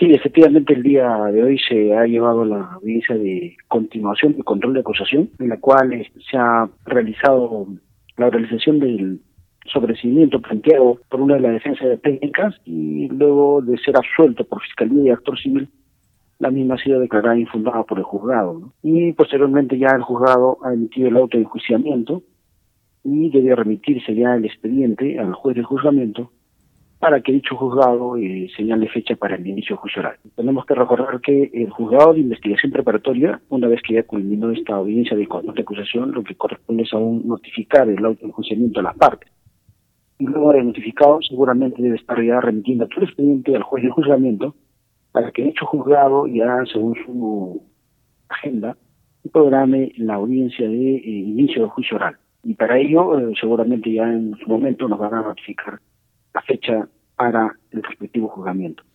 Sí, efectivamente el día de hoy se ha llevado la audiencia de continuación de control de acusación, en la cual se ha realizado la realización del sobreseimiento planteado por una de las defensas de técnicas y luego de ser absuelto por Fiscalía y Actor Civil, la misma ha sido declarada infundada por el juzgado, ¿no? Y posteriormente ya el juzgado ha emitido el auto de enjuiciamiento y debe remitirse ya el expediente al juez de juzgamiento para que dicho juzgado señale fecha para el inicio del juicio oral. Tenemos que recordar que el juzgado de investigación preparatoria, una vez que ya culminó esta audiencia de control de acusación, lo que corresponde es aún notificar el auto de enjuiciamiento a las partes. Y luego de notificado, seguramente debe estar ya remitiendo todo el expediente al juez de juzgamiento para que dicho juzgado, ya según su agenda, programe la audiencia de inicio del juicio oral. Y para ello, seguramente ya en su momento nos van a notificar la fecha para el respectivo juzgamiento.